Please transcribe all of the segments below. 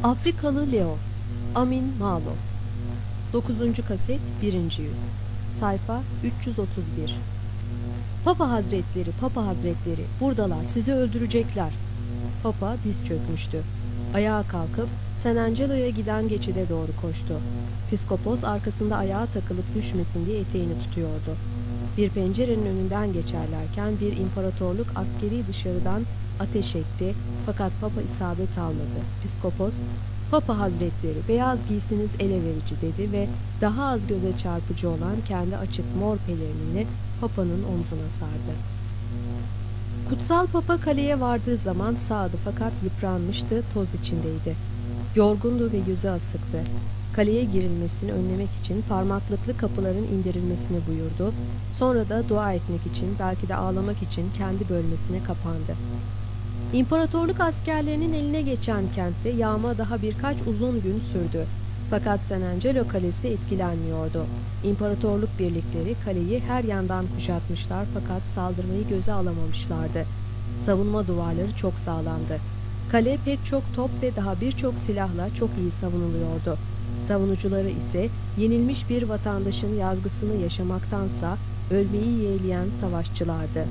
Afrikalı Leo, Amin Malo. 9. kaset 1. yüz. Sayfa 331. Papa Hazretleri, Papa Hazretleri, buradalar, sizi öldürecekler. Papa diz çökmüştü. Ayağa kalkıp San Angelo'ya giden geçide doğru koştu. Piskopos arkasında ayağa takılıp düşmesin diye eteğini tutuyordu. Bir pencerenin önünden geçerlerken bir imparatorluk askeri dışarıdan ateş etti, fakat Papa isabet almadı. Piskopos, "Papa Hazretleri, beyaz giysiniz ele verici," dedi ve daha az göze çarpıcı olan kendi açık mor pelerinini Papa'nın omzuna sardı. Kutsal Papa kaleye vardığı zaman sağdı, fakat yıpranmıştı, toz içindeydi. Yorgundu ve yüzü asıktı. Kaleye girilmesini önlemek için parmaklıklı kapıların indirilmesini buyurdu. Sonra da dua etmek için, belki de ağlamak için kendi bölmesine kapandı. İmparatorluk askerlerinin eline geçen kentte yağma daha birkaç uzun gün sürdü. Fakat San Angelo kalesi etkilenmiyordu. İmparatorluk birlikleri kaleyi her yandan kuşatmışlar, fakat saldırmayı göze alamamışlardı. Savunma duvarları çok sağlamdı. Kale pek çok top ve daha birçok silahla çok iyi savunuluyordu. Savunucuları ise yenilmiş bir vatandaşın yazgısını yaşamaktansa ölmeyi yeğleyen savaşçılardı.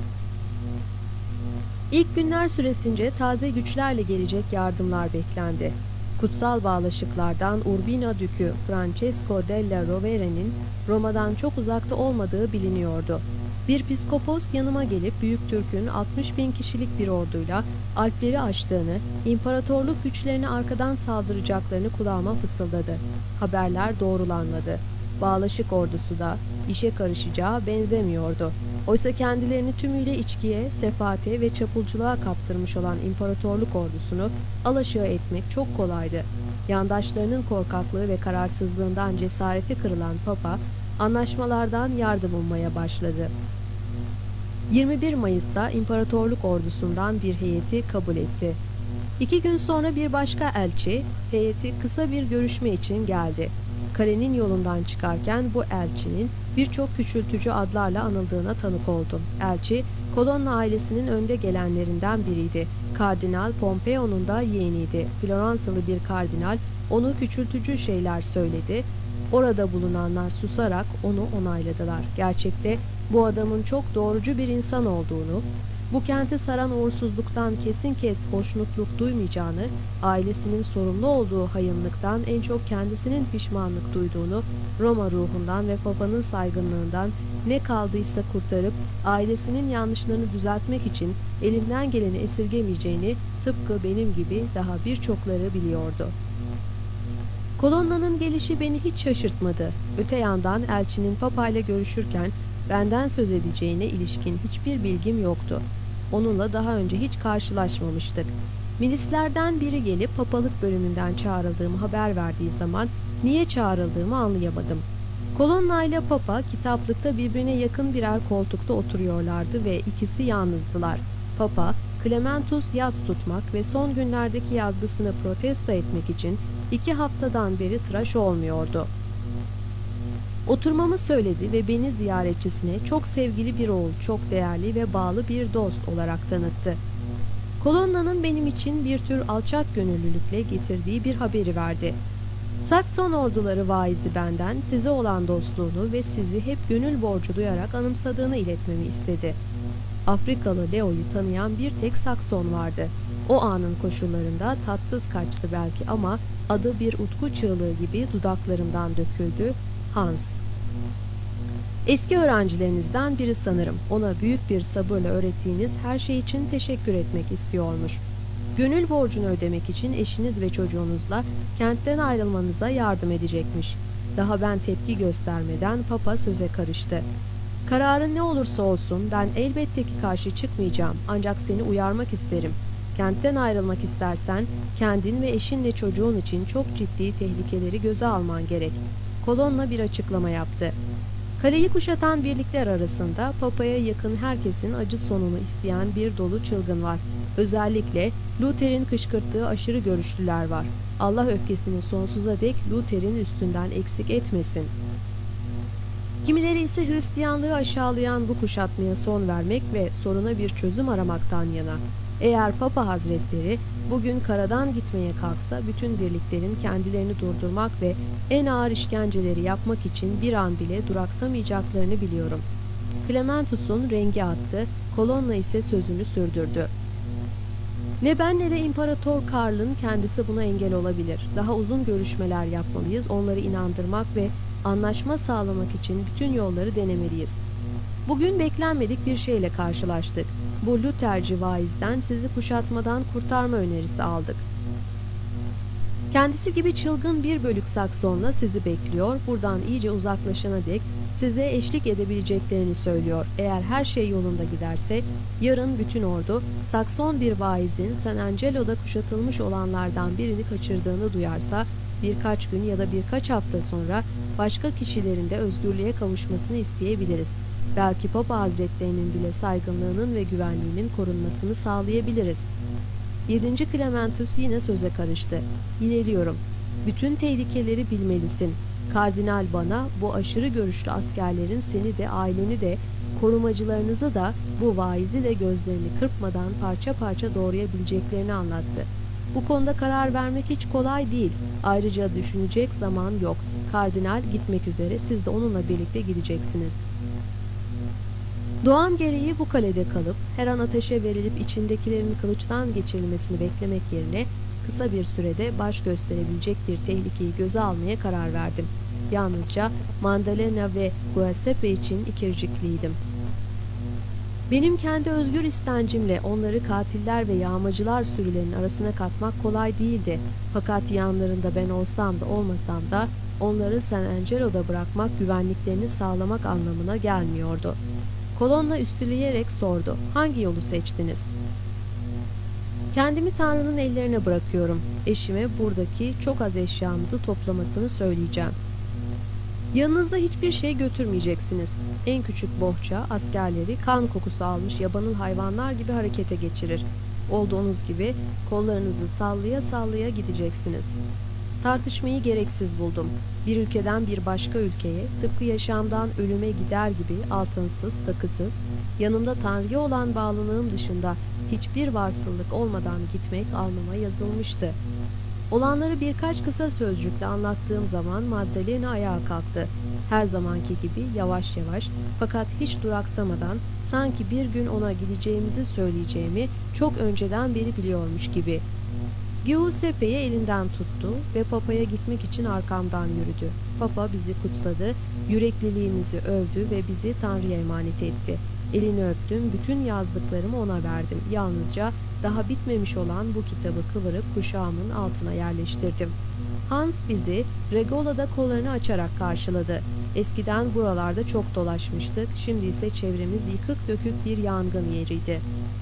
İlk günler süresince taze güçlerle gelecek yardımlar beklendi. Kutsal bağlaşıklardan Urbino Dükü Francesco della Rovere'nin Roma'dan çok uzakta olmadığı biliniyordu. Bir piskopos yanıma gelip Büyük Türk'ün 60.000 kişilik bir orduyla Alpleri aştığını, imparatorluk güçlerine arkadan saldıracaklarını kulağıma fısıldadı. Haberler doğrulanmadı. Bağlaşık ordusu da işe karışacağı benzemiyordu. Oysa kendilerini tümüyle içkiye, sefaate ve çapulculuğa kaptırmış olan imparatorluk ordusunu alaşağı etmek çok kolaydı. Yandaşlarının korkaklığı ve kararsızlığından cesareti kırılan Papa, anlaşmalardan yardım ummaya başladı. 21 Mayıs'ta imparatorluk ordusundan bir heyeti kabul etti. 2 gün sonra bir başka elçi, heyeti kısa bir görüşme için geldi. Kalenin yolundan çıkarken bu elçinin birçok küçültücü adlarla anıldığına tanık oldum. Elçi, Colonna ailesinin önde gelenlerinden biriydi. Kardinal Pompeo'nun da yeğeniydi. Floransalı bir kardinal onu küçültücü şeyler söyledi. Orada bulunanlar susarak onu onayladılar. Gerçekte bu adamın çok doğrucu bir insan olduğunu, bu kenti saran uğursuzluktan kesin kes hoşnutluk duymayacağını, ailesinin sorumlu olduğu hayınlıktan en çok kendisinin pişmanlık duyduğunu, Roma ruhundan ve Papa'nın saygınlığından ne kaldıysa kurtarıp ailesinin yanlışlarını düzeltmek için elinden geleni esirgemeyeceğini tıpkı benim gibi daha birçokları biliyordu. Colonna'nın gelişi beni hiç şaşırtmadı. Öte yandan elçinin Papa ile görüşürken benden söz edeceğine ilişkin hiçbir bilgim yoktu. Onunla daha önce hiç karşılaşmamıştık. Milislerden biri gelip papalık bölümünden çağrıldığımı haber verdiği zaman niye çağrıldığımı anlayamadım. Colonna ile Papa kitaplıkta birbirine yakın birer koltukta oturuyorlardı ve ikisi yalnızdılar. Papa, Clementus yas tutmak ve son günlerdeki yazgısını protesto etmek için 2 haftadan beri tıraş olmuyordu. Oturmamı söyledi ve beni ziyaretçisine çok sevgili bir oğul, çok değerli ve bağlı bir dost olarak tanıttı. Colonna'nın benim için bir tür alçak gönüllülükle getirdiği bir haberi verdi. Sakson orduları vaizi benden size olan dostluğunu ve sizi hep gönül borcu duyarak anımsadığını iletmemi istedi. Afrikalı Leo'yu tanıyan bir tek Sakson vardı. O anın koşullarında tatsız kaçtı belki ama adı bir utku çığlığı gibi dudaklarımdan döküldü. Hans. Eski öğrencilerinizden biri sanırım. Ona büyük bir sabırla öğrettiğiniz her şey için teşekkür etmek istiyormuş. Gönül borcunu ödemek için eşiniz ve çocuğunuzla kentten ayrılmanıza yardım edecekmiş. Daha ben tepki göstermeden Papa söze karıştı. Kararın ne olursa olsun ben elbette ki karşı çıkmayacağım, ancak seni uyarmak isterim. Kentten ayrılmak istersen kendin ve eşinle çocuğun için çok ciddi tehlikeleri göze alman gerek. Colonna bir açıklama yaptı. Kaleyi kuşatan birlikler arasında Papa'ya yakın herkesin acı sonunu isteyen bir dolu çılgın var. Özellikle Luther'in kışkırttığı aşırı görüşlüler var. Allah öfkesini sonsuza dek Luther'in üstünden eksik etmesin. Kimileri ise Hristiyanlığı aşağılayan bu kuşatmaya son vermek ve soruna bir çözüm aramaktan yana. Eğer Papa Hazretleri bugün karadan gitmeye kalksa bütün birliklerin kendilerini durdurmak ve en ağır işkenceleri yapmak için bir an bile duraksamayacaklarını biliyorum. Clementus'un rengi attı, Colonna ise sözünü sürdürdü. Ne ben ne de İmparator Karl'ın kendisi buna engel olabilir. Daha uzun görüşmeler yapmalıyız, onları inandırmak ve anlaşma sağlamak için bütün yolları denemeliyiz. Bugün beklenmedik bir şeyle karşılaştık. Bu Lutherci vaizden sizi kuşatmadan kurtarma önerisi aldık. Kendisi gibi çılgın bir bölük Sakson'la sizi bekliyor, buradan iyice uzaklaşana dek size eşlik edebileceklerini söylüyor. Eğer her şey yolunda giderse, yarın bütün ordu, Sakson bir vaizin San Angelo'da kuşatılmış olanlardan birini kaçırdığını duyarsa, birkaç gün ya da birkaç hafta sonra başka kişilerin de özgürlüğe kavuşmasını isteyebiliriz. Belki Papa Hazretlerinin bile saygınlığının ve güvenliğinin korunmasını sağlayabiliriz. 7. Clementus yine söze karıştı. Yineliyorum. Bütün tehlikeleri bilmelisin. Kardinal bana bu aşırı görüşlü askerlerin seni de aileni de korumacılarınızı da bu vaizi de gözlerini kırpmadan parça parça doğrayabileceklerini anlattı. Bu konuda karar vermek hiç kolay değil. Ayrıca düşünecek zaman yok. Kardinal gitmek üzere, siz de onunla birlikte gideceksiniz. Doğam gereği bu kalede kalıp her an ateşe verilip içindekilerin kılıçtan geçirilmesini beklemek yerine kısa bir sürede baş gösterebilecek bir tehlikeyi göze almaya karar verdim. Yalnızca Maddalena ve Giuseppe için ikircikliydim. Benim kendi özgür istencimle onları katiller ve yağmacılar sürülerinin arasına katmak kolay değildi. Fakat yanlarında ben olsam da olmasam da onları San Angelo'da bırakmak güvenliklerini sağlamak anlamına gelmiyordu. Colonna üstüleyerek sordu. Hangi yolu seçtiniz? Kendimi Tanrı'nın ellerine bırakıyorum. Eşime buradaki çok az eşyamızı toplamasını söyleyeceğim. Yanınızda hiçbir şey götürmeyeceksiniz. En küçük bohça askerleri kan kokusu almış yabanıl hayvanlar gibi harekete geçirir. Olduğunuz gibi kollarınızı sallaya sallaya gideceksiniz. Tartışmayı gereksiz buldum. Bir ülkeden bir başka ülkeye, tıpkı yaşamdan ölüme gider gibi altınsız, takısız, yanımda Tanrı'ya olan bağlılığım dışında hiçbir varsıllık olmadan gitmek alnıma yazılmıştı. Olanları birkaç kısa sözcükle anlattığım zaman Maddalena ayağa kalktı. Her zamanki gibi yavaş yavaş fakat hiç duraksamadan sanki bir gün ona gideceğimizi söyleyeceğimi çok önceden beri biliyormuş gibi. Giuseppe'yi elinden tuttu ve Papa'ya gitmek için arkamdan yürüdü. Papa bizi kutsadı, yürekliliğimizi övdü ve bizi Tanrı'ya emanet etti. Elini öptüm, bütün yazdıklarımı ona verdim. Yalnızca daha bitmemiş olan bu kitabı kıvırıp kuşağımın altına yerleştirdim. Hans bizi Regola'da kollarını açarak karşıladı. Eskiden buralarda çok dolaşmıştık, şimdi ise çevremiz yıkık dökük bir yangın yeriydi.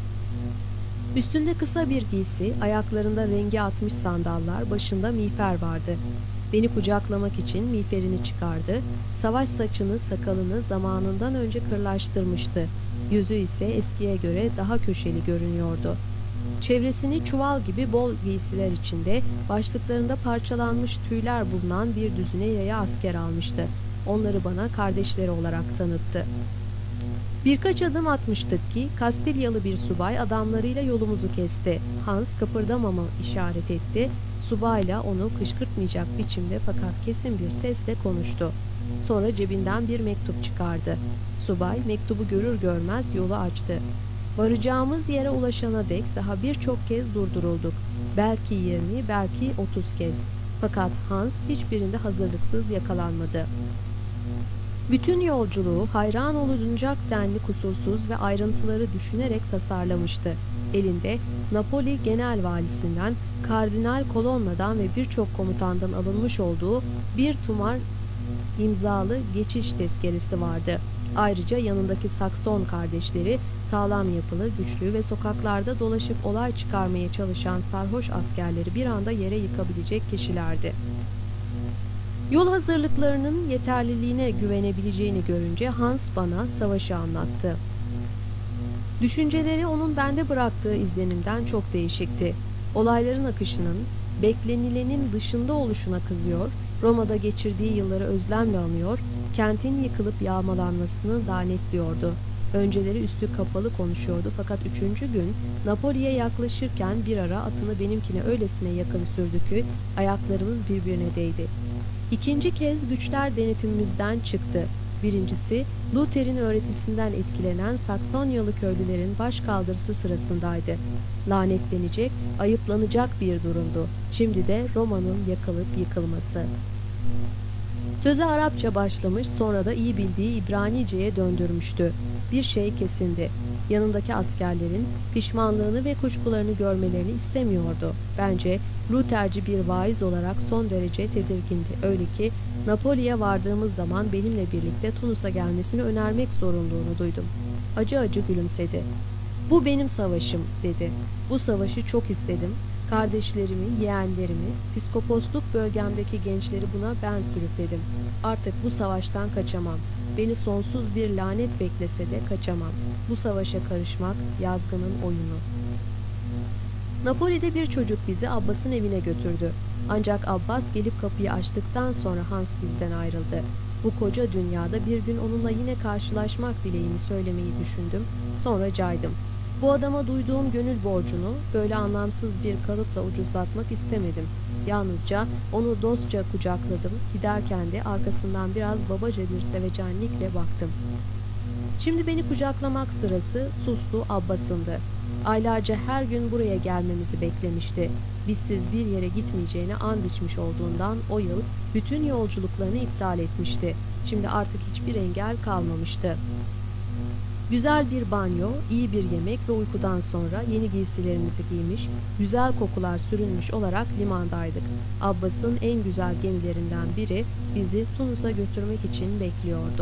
Üstünde kısa bir giysi, ayaklarında rengi atmış sandallar, başında miğfer vardı. Beni kucaklamak için miğferini çıkardı. Savaş saçını, sakalını zamanından önce kırlaştırmıştı. Yüzü ise eskiye göre daha köşeli görünüyordu. Çevresini çuval gibi bol giysiler içinde, başlıklarında parçalanmış tüyler bulunan bir düzine yaya asker almıştı. Onları bana kardeşleri olarak tanıttı. Birkaç adım atmıştık ki Kastilyalı bir subay adamlarıyla yolumuzu kesti. Hans kıpırdamamı işaret etti. Subayla onu kışkırtmayacak biçimde fakat kesin bir sesle konuştu. Sonra cebinden bir mektup çıkardı. Subay mektubu görür görmez yolu açtı. Varacağımız yere ulaşana dek daha birçok kez durdurulduk. Belki 20, belki 30 kez. Fakat Hans hiçbirinde hazırlıksız yakalanmadı. Bütün yolculuğu hayran olunacak denli kusursuz ve ayrıntıları düşünerek tasarlamıştı. Elinde Napoli Genel Valisinden, Kardinal Colonna'dan ve birçok komutandan alınmış olduğu bir tumar imzalı geçiş tezkeresi vardı. Ayrıca yanındaki Sakson kardeşleri sağlam yapılı, güçlü ve sokaklarda dolaşıp olay çıkarmaya çalışan sarhoş askerleri bir anda yere yıkabilecek kişilerdi. Yol hazırlıklarının yeterliliğine güvenebileceğini görünce Hans bana savaşı anlattı. Düşünceleri onun bende bıraktığı izlenimden çok değişikti. Olayların akışının beklenilenin dışında oluşuna kızıyor, Roma'da geçirdiği yılları özlemle anıyor, kentin yıkılıp yağmalanmasını lanetliyordu. Önceleri üstü kapalı konuşuyordu fakat 3. gün Napoli'ye yaklaşırken bir ara atını benimkine öylesine yakın sürdü ki ayaklarımız birbirine değdi. 2. kez güçler denetimimizden çıktı. Birincisi, Luther'in öğretisinden etkilenen Saksonyalı köylülerin başkaldırısı sırasındaydı. Lanetlenecek, ayıplanacak bir durumdu. Şimdi de Roma'nın yakılıp yıkılması. Söze Arapça başlamış, sonra da iyi bildiği İbranice'ye döndürmüştü. Bir şey kesindi. Yanındaki askerlerin pişmanlığını ve kuşkularını görmelerini istemiyordu. Bence Lutherci bir vaiz olarak son derece tedirgindi. Öyle ki Napoli'ye vardığımız zaman benimle birlikte Tunus'a gelmesini önermek zorunluluğunu duydum. Acı acı gülümsedi. "Bu benim savaşım," dedi. "Bu savaşı çok istedim. Kardeşlerimi, yeğenlerimi, piskoposluk bölgemdeki gençleri buna ben sürükledim. Artık bu savaştan kaçamam. Beni sonsuz bir lanet beklese de kaçamam. Bu savaşa karışmak yazgının oyunu." Napoli'de bir çocuk bizi Abbas'ın evine götürdü. Ancak Abbas gelip kapıyı açtıktan sonra Hans bizden ayrıldı. Bu koca dünyada bir gün onunla yine karşılaşmak dileğini söylemeyi düşündüm. Sonra caydım. Bu adama duyduğum gönül borcunu böyle anlamsız bir kalıpla ucuzlatmak istemedim. Yalnızca onu dostça kucakladım. Giderken de arkasından biraz babaca bir sevecenlikle baktım. Şimdi beni kucaklamak sırası Suslu Abbas'ındı. Aylarca her gün buraya gelmemizi beklemişti. Bizsiz bir yere gitmeyeceğine and içmiş olduğundan o yıl bütün yolculuklarını iptal etmişti. Şimdi artık hiçbir engel kalmamıştı. Güzel bir banyo, iyi bir yemek ve uykudan sonra yeni giysilerimizi giymiş, güzel kokular sürünmüş olarak limandaydık. Abbas'ın en güzel gemilerinden biri bizi Tunus'a götürmek için bekliyordu.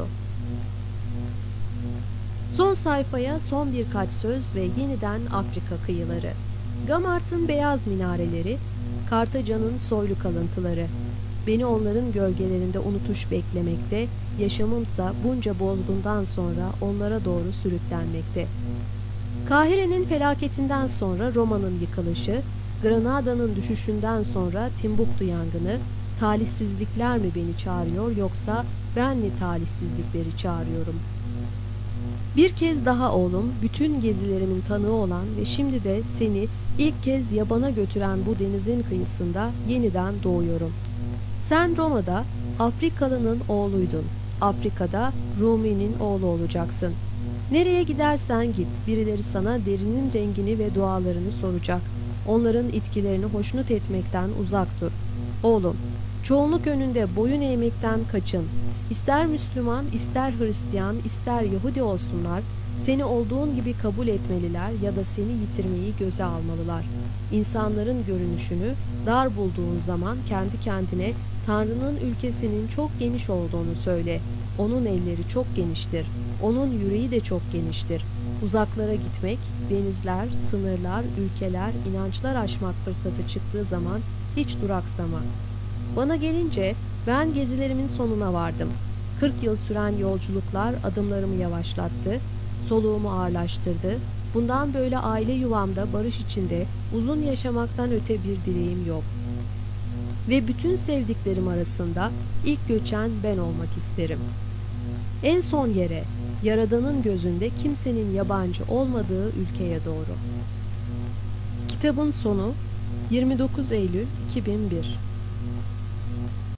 Son sayfaya son birkaç söz ve yeniden Afrika kıyıları. Gamart'ın beyaz minareleri, Kartaca'nın soylu kalıntıları. Beni onların gölgelerinde unutuş beklemekte, yaşamımsa bunca bozgundan sonra onlara doğru sürüklenmekte. Kahire'nin felaketinden sonra Roma'nın yıkılışı, Granada'nın düşüşünden sonra Timbuktu yangını, talihsizlikler mi beni çağırıyor yoksa ben mi talihsizlikleri çağırıyorum? Bir kez daha oğlum, bütün gezilerimin tanığı olan ve şimdi de seni ilk kez yabana götüren bu denizin kıyısında yeniden doğuyorum. Sen Roma'da Afrikalı'nın oğluydun. Afrika'da Rumi'nin oğlu olacaksın. Nereye gidersen git, birileri sana derinin rengini ve dualarını soracak. Onların itkilerini hoşnut etmekten uzak dur. Oğlum, çoğunluk önünde boyun eğmekten kaçın. İster Müslüman, ister Hristiyan, ister Yahudi olsunlar, seni olduğun gibi kabul etmeliler ya da seni yitirmeyi göze almalılar. İnsanların görünüşünü dar bulduğun zaman kendi kendine Tanrı'nın ülkesinin çok geniş olduğunu söyle. Onun elleri çok geniştir. Onun yüreği de çok geniştir. Uzaklara gitmek, denizler, sınırlar, ülkeler, inançlar aşmak fırsatı çıktığı zaman hiç duraksama. Bana gelince ben gezilerimin sonuna vardım. 40 yıl süren yolculuklar adımlarımı yavaşlattı, soluğumu ağırlaştırdı. Bundan böyle aile yuvamda barış içinde uzun yaşamaktan öte bir dileğim yok. Ve bütün sevdiklerim arasında ilk göçen ben olmak isterim. En son yere, Yaradan'ın gözünde kimsenin yabancı olmadığı ülkeye doğru. Kitabın sonu 29 Eylül 2001.